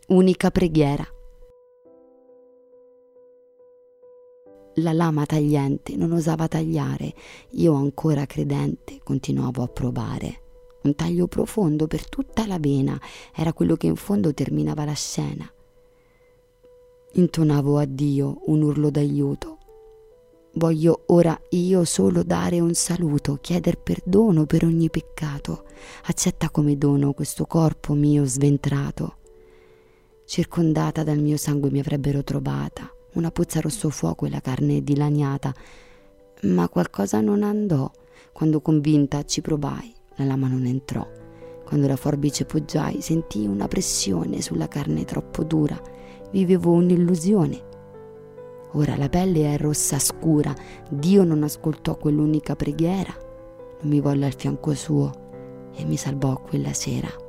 Unica preghiera. La lama tagliente non osava tagliare, io ancora credente continuavo a provare. Un taglio profondo per tutta la vena era quello che in fondo terminava la scena. Intonavo a Dio un urlo d'aiuto. Voglio ora io solo dare un saluto, chieder perdono per ogni peccato. Accetta come dono questo corpo mio sventrato. Circondata dal mio sangue mi avrebbero trovata, una puzza rosso fuoco e la carne dilaniata. Ma qualcosa non andò. Quando convinta ci provai, la lama non entrò. Quando la forbice poggiai, sentii una pressione sulla carne troppo dura. Vivevo un'illusione. Ora la pelle è rossa scura. Dio non ascoltò quell'unica preghiera. Non mi volle al fianco suo e mi salvò quella sera.